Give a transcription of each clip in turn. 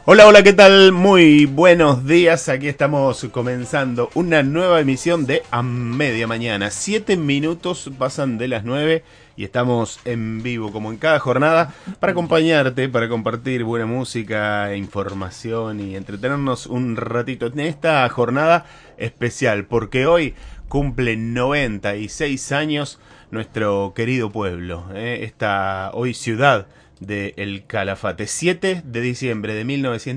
Hola, hola, ¿qué tal? Muy buenos días. Aquí estamos comenzando una nueva emisión de A Media Mañana. 7 minutos pasan de las 9 y estamos en vivo, como en cada jornada, para acompañarte, para compartir buena música, información y entretenernos un ratito en esta jornada especial, porque hoy cumple 96 años nuestro querido pueblo, esta hoy ciudad de El Calafate. 7 de diciembre de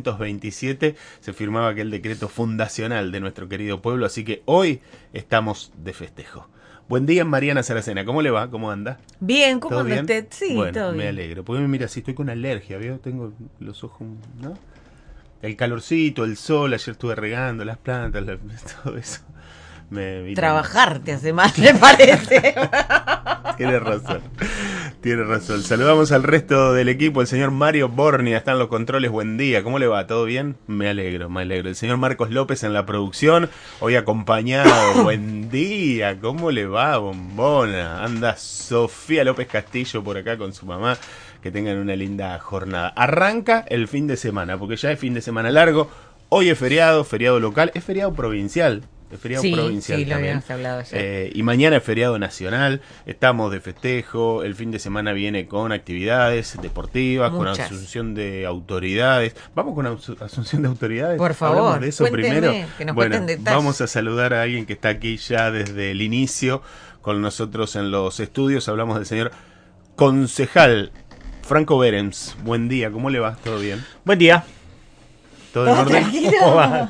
1927 se firmaba aquel decreto fundacional de nuestro querido pueblo, así que hoy estamos de festejo. Buen día, Mariana Saracena, ¿cómo le va? ¿Cómo anda? Bien, ¿cómo ¿Todo anda bien? usted? Sí, Bueno, todo me bien. alegro, porque mira, si estoy con alergia, ¿veo? Tengo los ojos, ¿no? El calorcito, el sol, ayer estuve regando las plantas, todo eso. Me vino. Trabajar te hace mal, me parece. Tiene razón. Tiene razón. Saludamos al resto del equipo. El señor Mario Bornia está en los controles. Buen día. ¿Cómo le va? ¿Todo bien? Me alegro, me alegro. El señor Marcos López en la producción. Hoy acompañado. Buen día. ¿Cómo le va, bombona? Anda Sofía López Castillo por acá con su mamá. Que tengan una linda jornada. Arranca el fin de semana, porque ya es fin de semana largo. Hoy es feriado, feriado local. Es feriado provincial. Es feriado provincial sí, lo también. habíamos hablado ayer. Y mañana es feriado nacional. Estamos de festejo. El fin de semana viene con actividades deportivas, Muchas. con asunción de autoridades. Vamos con asunción de autoridades. Por favor, hablamos de eso cuénteme, primero. que nos Bueno, cuenten detalles. vamos a saludar a alguien que está aquí ya desde el inicio con nosotros en los estudios. Hablamos del señor concejal Franco Behrens. Buen día, ¿cómo le va? ¿Todo bien? Buen día. ¿Todo en orden? ¿Cómo va?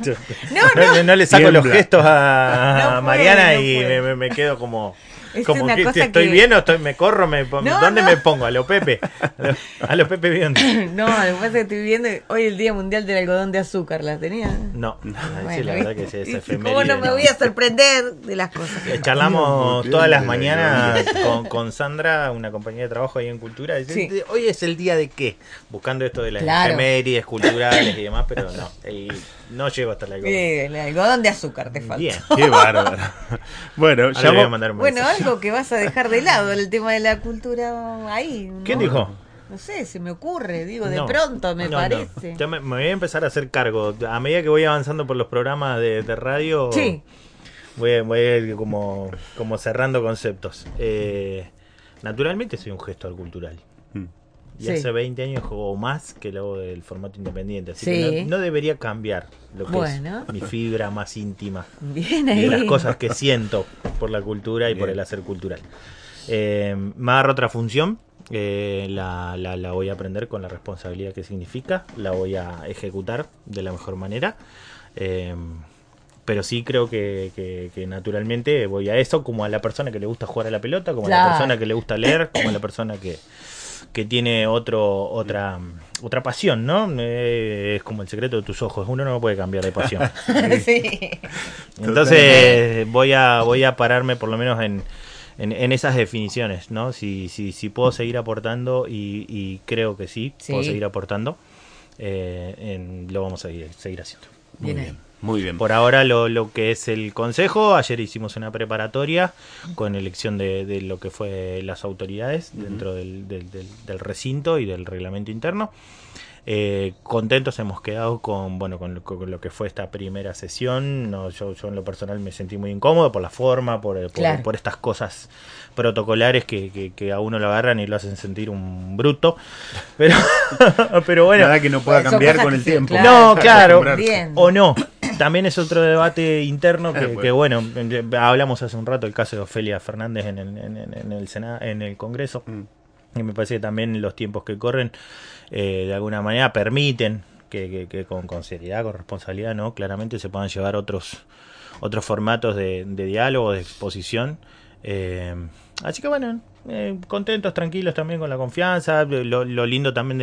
No le saco Tiembla. los gestos a No Mariana puede, no y puede. me quedo como Es como una que cosa estoy que- bien o me corro, ¿dónde no. me pongo? A lo Pepe. A lo Pepe bien. No, después que estoy viendo hoy el Día Mundial del Algodón de Azúcar, ¿la tenía? No, sí, Bueno, la verdad que ¿viste? sí, es ¿Cómo efeméride. no me voy a sorprender de las cosas? Charlamos Dios, todas las Dios, mañanas Dios. con Sandra, una compañía de trabajo ahí en Cultura. Dice, Sí. hoy es el día de qué, buscando esto de las Claro. efemérides culturales y demás, pero no, y no llego hasta la El algodón de azúcar te falta. Bien. Qué bárbaro. Bueno, Ahora le voy a llamo... mandar un Bueno, mensaje. algo que vas a dejar de lado, el tema de la cultura ahí. ¿no? ¿Quién dijo? No sé, se me ocurre, digo, de No, pronto me no, parece. no. Yo me voy a empezar a hacer cargo. A medida que voy avanzando por los programas de radio, Sí. voy a ir como cerrando conceptos. Naturalmente soy un gestor cultural. Mm. Y Sí. hace 20 años juego más que lo hago del formato independiente. Así Sí. que no debería cambiar lo que Bueno. es mi fibra más íntima. Bien Y ahí. de las cosas que siento por la cultura y por Bien. el hacer cultural. Me agarro otra función, la voy a aprender con la responsabilidad que significa, la voy a ejecutar de la mejor manera. Pero sí creo que naturalmente voy a eso, como a la persona que le gusta jugar a la pelota, como a la Claro. persona que le gusta leer, como a la persona que tiene otra pasión, ¿no? Es como el secreto de tus ojos, uno no puede cambiar de pasión. Sí. Entonces voy a pararme por lo menos en esas definiciones, ¿no? Si puedo seguir aportando y creo que sí, Sí. puedo seguir aportando, lo vamos a seguir haciendo. Bien Muy ahí. bien, muy bien. Por ahora lo que es el consejo, ayer hicimos una preparatoria con elección de lo que fue las autoridades dentro del recinto y del reglamento interno. Contentos hemos quedado con lo que fue esta primera sesión. No, yo en lo personal me sentí muy incómodo por la forma, por Claro. estas cosas protocolares que a uno lo agarran y lo hacen sentir un bruto, pero bueno, Nada que no pueda Son cambiar cosas con que el sí, tiempo. claro. No, claro. Acostumbrarse. Bien. o no. También es otro debate interno Bueno. que bueno, hablamos hace un rato del caso de Ofelia Fernández en el Senado, en el Congreso. Mm. Y me parece que también los tiempos que corren de alguna manera permiten que con seriedad, con responsabilidad, no, claramente se puedan llevar otros formatos de diálogo, de exposición. Así que bueno, contentos, tranquilos también con la confianza. Lo lindo también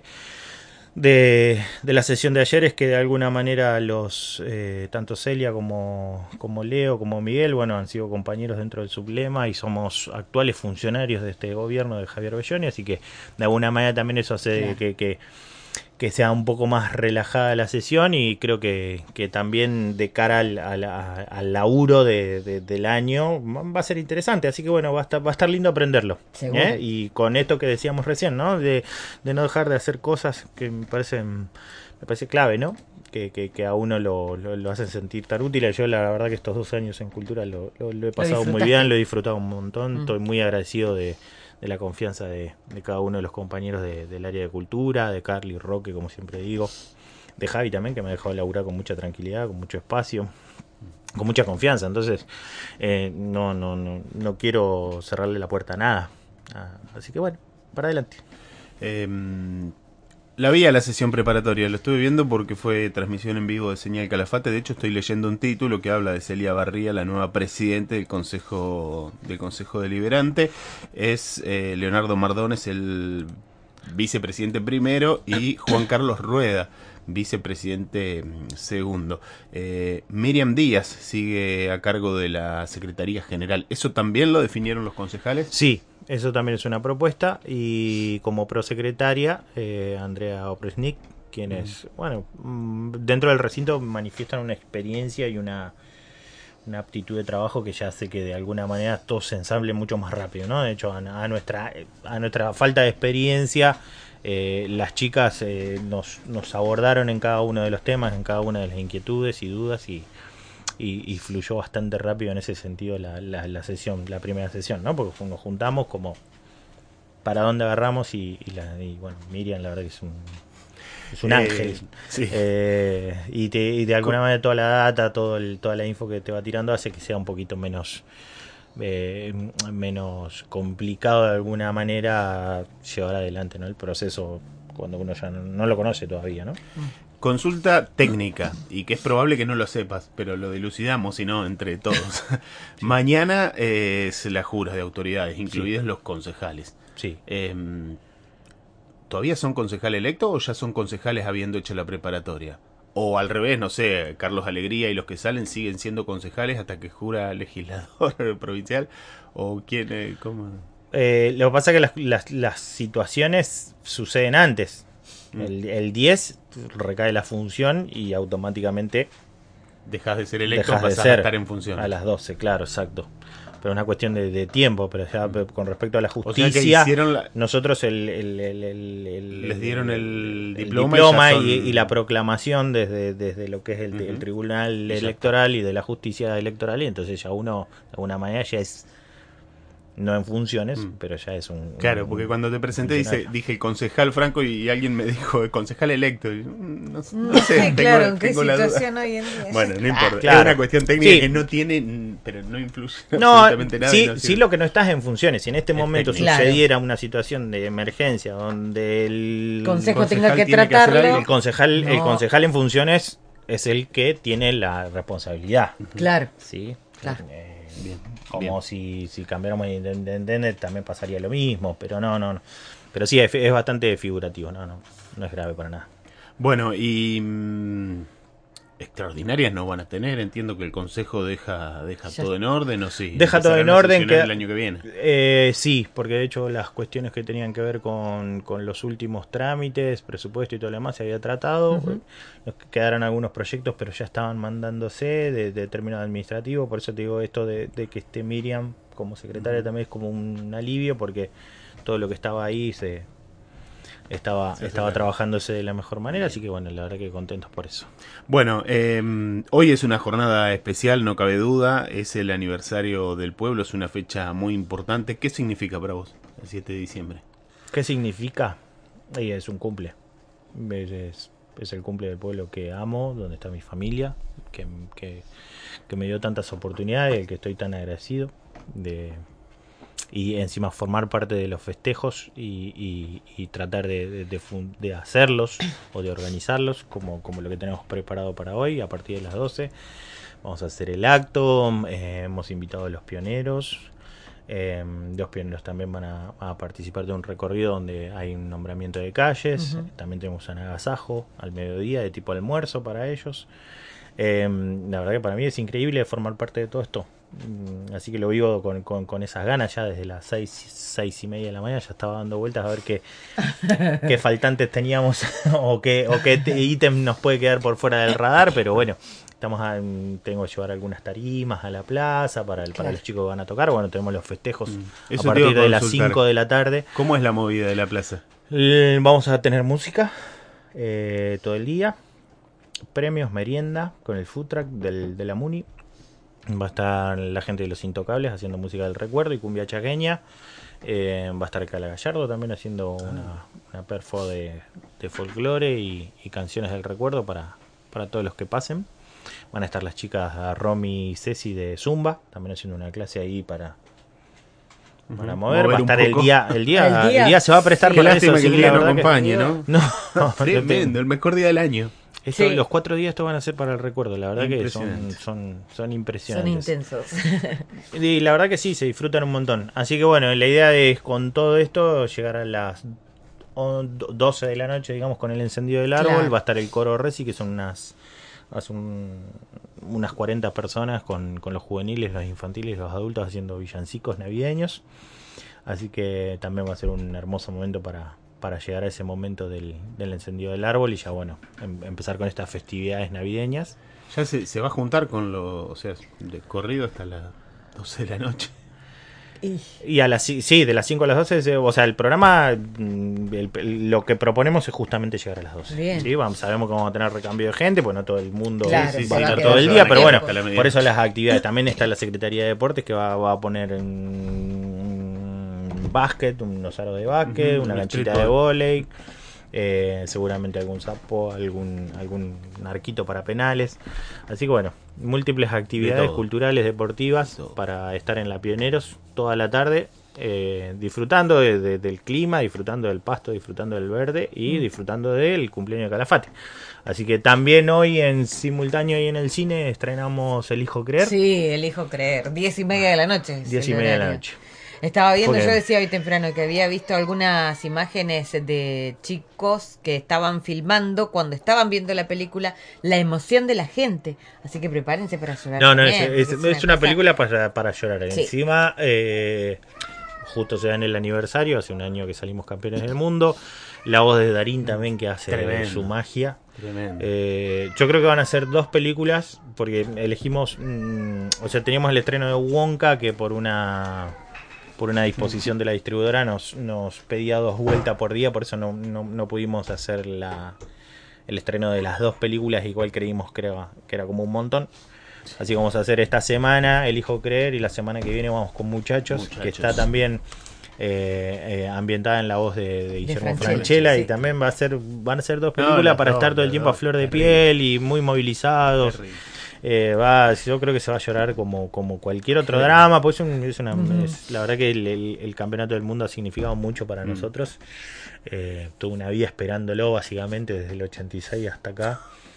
de la sesión de ayer es que de alguna manera los tanto Celia como Leo como Miguel, bueno, han sido compañeros dentro del Sublema y somos actuales funcionarios de este gobierno de Javier Belloni, así que de alguna manera también eso hace Claro. que sea un poco más relajada la sesión, y creo que también de cara al laburo del año va a ser interesante, así que bueno, va a estar lindo aprenderlo. Seguro. Y con esto que decíamos recién, ¿no? De no dejar de hacer cosas que me parece clave, ¿no? Que a uno lo hacen sentir tan útil. Yo la verdad que estos 2 años en cultura lo he pasado muy bien, lo he disfrutado un montón, estoy muy agradecido de la confianza de cada uno de los compañeros del área de cultura, de Carly, Roque, como siempre digo, de Javi también, que me ha dejado laburar con mucha tranquilidad, con mucho espacio, con mucha confianza. Entonces no quiero cerrarle la puerta a nada. Así que bueno, para adelante. La vi a la sesión preparatoria, lo estuve viendo porque fue transmisión en vivo de Señal Calafate. De hecho, estoy leyendo un título que habla de Celia Barría, la nueva presidente del Consejo Deliberante. Es Leonardo Mardones, el vicepresidente primero, y Juan Carlos Rueda, vicepresidente segundo. Miriam Díaz sigue a cargo de la Secretaría General. ¿Eso también lo definieron los concejales? Sí. Eso también es una propuesta, y como prosecretaria, Andrea Opresnik, quienes, bueno, dentro del recinto manifiestan una experiencia y una aptitud de trabajo que ya hace que de alguna manera todo se ensamble mucho más rápido, ¿no? De hecho, a nuestra falta de experiencia, las chicas nos abordaron en cada uno de los temas, en cada una de las inquietudes y dudas, y fluyó bastante rápido en ese sentido la sesión, la primera sesión, ¿no? Porque nos juntamos como para dónde agarramos, y bueno, Miriam la verdad que es un ángel. Sí. Y de alguna manera toda la data, toda la info que te va tirando hace que sea un poquito menos complicado de alguna manera llevar adelante, ¿no? El proceso cuando uno ya no lo conoce todavía, ¿no? Consulta técnica, y que es probable que no lo sepas, pero lo dilucidamos, si no, entre todos. Sí. Mañana es la jura de autoridades, incluidos los concejales. Sí. ¿Todavía son concejales electos o ya son concejales habiendo hecho la preparatoria? O al revés, no sé, Carlos Alegría y los que salen siguen siendo concejales hasta que jura legislador provincial. ¿O quién? ¿Cómo? Lo que pasa es que las situaciones suceden antes. El 10 recae la función y automáticamente dejas de ser electo, pasas a estar en función. A las 12, claro, exacto. Pero es una cuestión de tiempo. Pero ya con respecto a la justicia, o sea que nosotros les dieron el diploma y la proclamación desde lo que es el Tribunal Electoral y de la Justicia Electoral, y entonces ya uno de alguna manera ya es, no en funciones, pero ya es un... Claro, porque cuando te presenté dije concejal Franco, y alguien me dijo concejal electo. Y no sé, claro, ¿en qué tengo la situación duda. hoy en día? Bueno, no importa, claro. Es una cuestión técnica que no tiene, pero no influye absolutamente nada. Sí, lo que no estás en funciones. Si en este momento sucediera una situación de emergencia donde el consejo tenga que tratarlo, el concejal en funciones es el que tiene la responsabilidad. Claro. Sí, claro. Bien. Como si cambiáramos de intendente también pasaría lo mismo, pero no. Pero sí, es bastante figurativo, no es grave para nada. Bueno, y extraordinarias no van a tener. Entiendo que el consejo deja todo en orden, ¿o sí? Deja todo en orden. El año que viene. Sí, porque de hecho las cuestiones que tenían que ver con los últimos trámites, presupuesto y todo lo demás se había tratado. Nos quedaron algunos proyectos, pero ya estaban mandándose de término administrativo. Por eso te digo esto de que esté Miriam como secretaria también es como un alivio, porque todo lo que estaba ahí estaba trabajándose de la mejor manera, así que bueno, la verdad que contentos por eso. Bueno, hoy es una jornada especial, no cabe duda, es el aniversario del pueblo, es una fecha muy importante. ¿Qué significa para vos el 7 de diciembre? ¿Qué significa? Es un cumple, es el cumple del pueblo que amo, donde está mi familia, que me dio tantas oportunidades, el que estoy tan agradecido y encima formar parte de los festejos y tratar de hacerlos o de organizarlos como lo que tenemos preparado para hoy. A partir de las 12 vamos a hacer el acto. Hemos invitado a los pioneros. Los pioneros también van a participar de un recorrido donde hay un nombramiento de calles. También tenemos un agasajo al mediodía de tipo almuerzo para ellos. La verdad que para mí es increíble formar parte de todo esto. Así que lo vivo con esas ganas ya desde las 6:30 de la mañana. Ya estaba dando vueltas a ver qué faltantes teníamos o qué ítem nos puede quedar por fuera del radar. Pero bueno, tengo que llevar algunas tarimas a la plaza para los chicos que van a tocar. Bueno, tenemos los festejos a partir de las 5 de la tarde. ¿Cómo es la movida de la plaza? Vamos a tener música todo el día. Premios, merienda con el food truck de la Muni. Va a estar la gente de Los Intocables haciendo música del recuerdo y cumbia chaqueña. Va a estar Cala Gallardo también haciendo una perfo de folclore y canciones del recuerdo para todos los que pasen. Van a estar las chicas Romy y Ceci de Zumba también haciendo una clase ahí para mover. Va a estar el día se va a prestar para eso. Lástima que el día no acompañe, ¿no? No, tremendo, el mejor día del año. Los 4 días estos van a ser para el recuerdo. La verdad que son impresionantes. Son intensos. Y la verdad que sí, se disfrutan un montón. Así que bueno, la idea es con todo esto llegar a las 12 de la noche, digamos, con el encendido del árbol. Claro. Va a estar el coro Reci, que son unas 40 personas con los juveniles, los infantiles y los adultos haciendo villancicos navideños. Así que también va a ser un hermoso momento para llegar a ese momento del encendido del árbol y ya bueno, empezar con estas festividades navideñas. Ya se va a juntar con de corrido hasta las 12 de la noche. Y de las 5 a las 12, o sea, el programa, lo que proponemos es justamente llegar a las 12. Bien. ¿Sí? Sabemos que vamos a tener recambio de gente, pues no todo el mundo va a va estar a todo el día, pero bueno, tiempo. Por eso las actividades. También está la Secretaría de Deportes que va a poner básquet, unos aros de básquet, una canchita de vóley, seguramente algún sapo, algún arquito para penales. Así que bueno, múltiples actividades culturales, deportivas para estar en la Pioneros toda la tarde, disfrutando del clima, disfrutando del pasto, disfrutando del verde y disfrutando del cumpleaños de Calafate. Así que también hoy en simultáneo y en el cine estrenamos Elijo Creer. Sí, Elijo Creer, 10:30 de la noche. 10:30 de la noche. Estaba viendo, yo decía hoy temprano que había visto algunas imágenes de chicos que estaban filmando cuando estaban viendo la película, la emoción de la gente. Así que prepárense para llorar. No, es una película para llorar. Sí. Encima, justo se da en el aniversario, hace un año que salimos campeones del mundo. La voz de Darín también que hace su magia. Tremendo. Yo creo que van a ser 2 películas porque elegimos, teníamos el estreno de Wonka que por una disposición de la distribuidora nos pedía 2 vueltas por día, por eso no pudimos hacer el estreno de las 2 películas, igual creímos que era como un montón. Así que vamos a hacer esta semana Elijo Creer y la semana que viene vamos con Muchachos. Que está también ambientada en la voz de Guillermo Francella, sí. Y también van a ser 2 películas para estar todo el tiempo a flor de piel y muy movilizados. Yo creo que se va a llorar como cualquier otro drama, pues la verdad que el campeonato del mundo ha significado mucho para nosotros. Tuve una vida esperándolo básicamente desde el 86 hasta acá.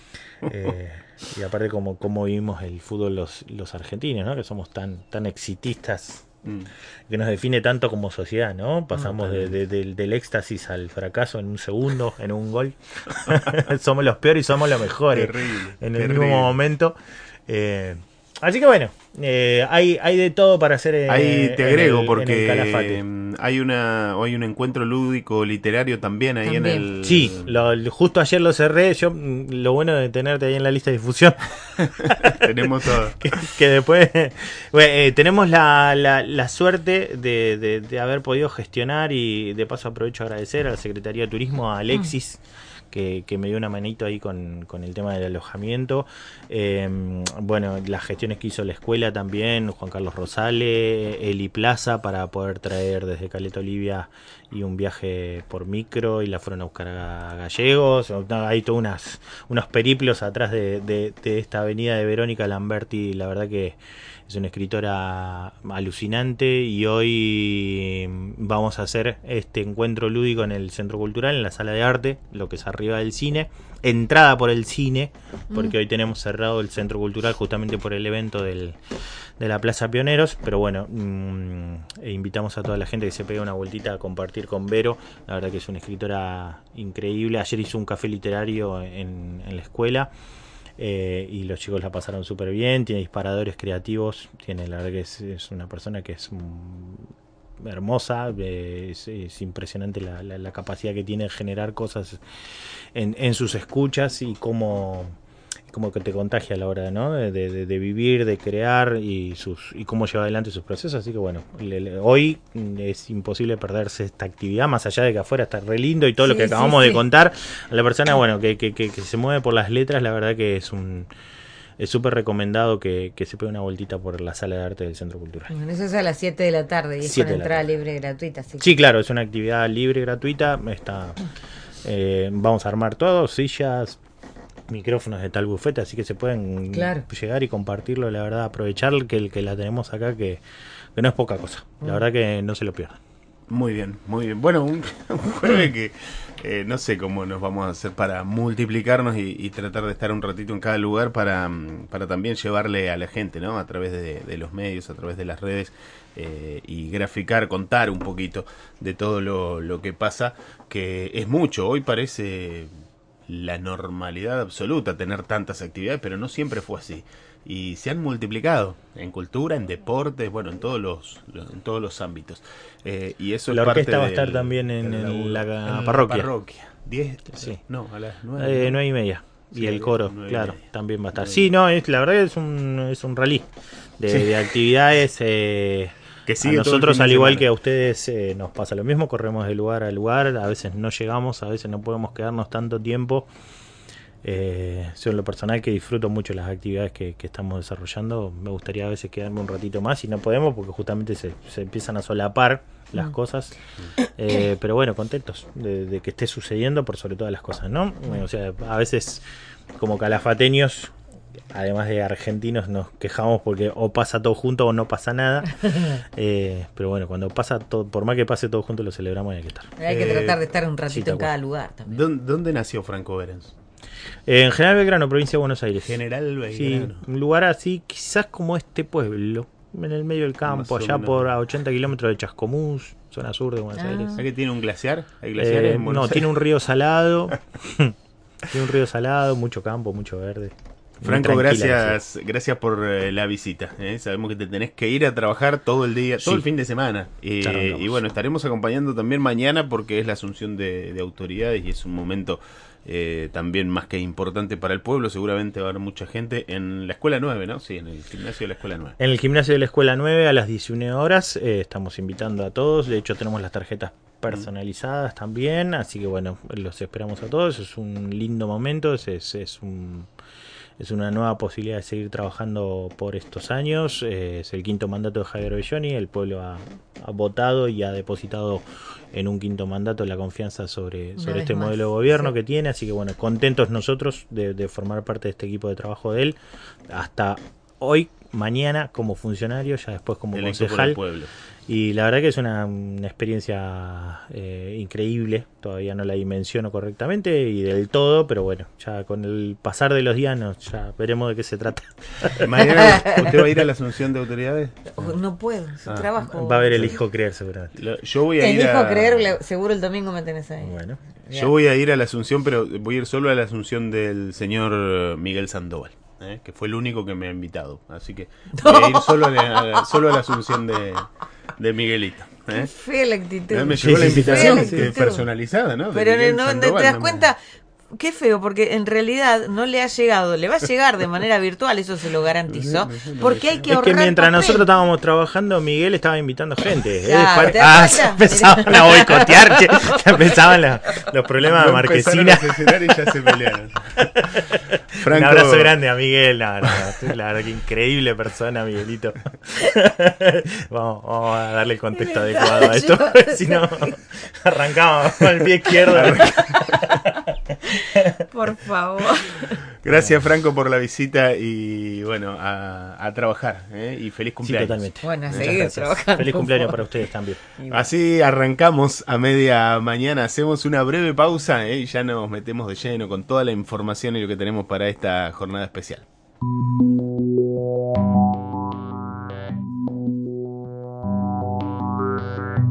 Y aparte como vivimos el fútbol los argentinos, ¿no? Que somos tan exitistas, que nos define tanto como sociedad, ¿no? Pasamos del éxtasis al fracaso en un segundo, en un gol. Somos los peores y somos los mejores en el mismo momento. Así que bueno, hay de todo para hacer. Ahí te agrego porque hay un encuentro lúdico literario también ahí en el. Sí, justo ayer lo cerré. Yo lo bueno de tenerte ahí en la lista de difusión. Tenemos todo. que después tenemos la suerte de haber podido gestionar y de paso aprovecho a agradecer a la Secretaría de Turismo, a Alexis. Que me dio una manito ahí con el tema del alojamiento. Las gestiones que hizo la escuela también, Juan Carlos Rosales, Eli Plaza, para poder traer desde Caleta Olivia y un viaje por micro, y la fueron a buscar a Gallegos. Hay todos unos periplos atrás de esta avenida de Verónica Lamberti, la verdad que es una escritora alucinante, y hoy vamos a hacer este encuentro lúdico en el Centro Cultural, en la Sala de Arte, lo que es arriba del cine, entrada por el cine, porque hoy tenemos cerrado el Centro Cultural justamente por el evento de la Plaza Pioneros, pero bueno, invitamos a toda la gente que se pegue una vueltita a compartir con Vero, la verdad que es una escritora increíble. Ayer hizo un café literario en la escuela. y los chicos la pasaron súper bien, tiene disparadores creativos, tiene, la verdad que es una persona que es hermosa, es impresionante la capacidad que tiene de generar cosas en sus escuchas y cómo que te contagia a la hora, ¿no? de vivir, de crear y cómo lleva adelante sus procesos. Así que bueno, hoy es imposible perderse esta actividad, más allá de que afuera está re lindo y todo lo que acabamos de contar. A la persona, bueno, que se mueve por las letras, la verdad que es súper recomendado que se pegue una vueltita por la sala de arte del Centro Cultural. Bueno, eso es a las 7 de la tarde y es con entrada libre y gratuita. Sí, claro, es una actividad libre y gratuita. Vamos a armar todo, sillas, micrófonos de tal bufete, así que se pueden llegar y compartirlo, la verdad, aprovechar que la tenemos acá, que no es poca cosa, la verdad que no se lo pierdan. Muy bien, muy bien. Bueno, un jueves que no sé cómo nos vamos a hacer para multiplicarnos y tratar de estar un ratito en cada lugar para también llevarle a la gente, ¿no? A través de los medios, a través de las redes, y graficar, contar un poquito de todo lo que pasa, que es mucho. Hoy parece la normalidad absoluta tener tantas actividades, pero no siempre fue así. Y se han multiplicado en cultura, en deportes, bueno, en todos los ámbitos. Y eso la es orquesta parte va a estar también en la parroquia. 10, sí. No, a las 9. 9:30. Y sí, el coro, claro, también va a estar. 9:30. Sí, no, la verdad es un rally de actividades. Que sigue a nosotros, al igual que a ustedes, nos pasa lo mismo, corremos de lugar a lugar, a veces no llegamos, a veces no podemos quedarnos tanto tiempo. Yo en lo personal que disfruto mucho las actividades que estamos desarrollando, me gustaría a veces quedarme un ratito más y no podemos porque justamente se empiezan a solapar las cosas, pero bueno, contentos de que esté sucediendo por sobre todas las cosas, ¿no? O sea, a veces como calafateños, además de argentinos, nos quejamos porque o pasa todo junto o no pasa nada. Pero bueno, cuando pasa todo, por más que pase todo junto, lo celebramos y hay que estar. Hay que tratar de estar un ratito en cada lugar también. ¿Dónde nació Franco Behrens? En General Belgrano, provincia de Buenos Aires. General Belgrano. Sí, un lugar así, quizás como este pueblo, en el medio del campo, allá por a 80 kilómetros de Chascomús, zona sur de Buenos Aires. ¿Sabes que tiene un glaciar? ¿Hay glaciares en Buenos Aires? Tiene un río salado. Tiene un río salado, mucho campo, mucho verde. Franco, gracias por la visita. Sabemos que te tenés que ir a trabajar todo el día, todo el fin de semana. Y bueno, estaremos acompañando también mañana porque es la asunción de autoridades y es un momento también más que importante para el pueblo. Seguramente va a haber mucha gente en la Escuela 9, ¿no? Sí, en el gimnasio de la Escuela 9. En el gimnasio de la Escuela 9 a las 19 horas. Estamos invitando a todos. De hecho, tenemos las tarjetas personalizadas también. Así que bueno, los esperamos a todos. Es un lindo momento. Es una nueva posibilidad de seguir trabajando por estos años. Es el quinto mandato de Javier Belloni. El pueblo ha votado y ha depositado en un quinto mandato la confianza sobre este modelo de gobierno que tiene. Así que bueno, contentos nosotros de formar parte de este equipo de trabajo de él. Hasta hoy, mañana como funcionario, ya después como concejal. Y la verdad que es una experiencia increíble. Todavía no la dimensiono correctamente y del todo, pero bueno, ya con el pasar de los días ya veremos de qué se trata. ¿Mañana usted va a ir a la asunción de autoridades? No puedo, su trabajo. Va a haber el hijo creer seguramente. Yo voy a ir hijo creer, seguro el domingo me tenés ahí. Bueno. Yo voy a ir a la asunción, pero voy a ir solo a la asunción del señor Miguel Sandoval. Que fue el único que me ha invitado, así que voy a ir solo a la asunción de Miguelito. Qué fea la actitud. Me llegó la invitación personalizada, ¿no? Pero no te das cuenta, qué feo, porque en realidad no le ha llegado, le va a llegar de manera virtual, eso se lo garantizó, porque hay que ahorrar. Es que mientras papel. Nosotros estábamos trabajando, Miguel estaba invitando gente. Se empezaban a boicotear, ya empezaban los problemas de Marquesina. Y ya se pelearon. Franco... Un abrazo grande a Miguel, la verdad que increíble persona, Miguelito. Vamos a darle el contexto adecuado a esto, si no arrancamos con el pie izquierdo. Por favor. Gracias, Franco, por la visita y bueno, a trabajar, y feliz cumpleaños. Sí, totalmente. Bueno, a seguir trabajando. Feliz cumpleaños para ustedes también. Así arrancamos a media mañana, hacemos una breve pausa y ya nos metemos de lleno con toda la información y lo que tenemos para esta jornada especial.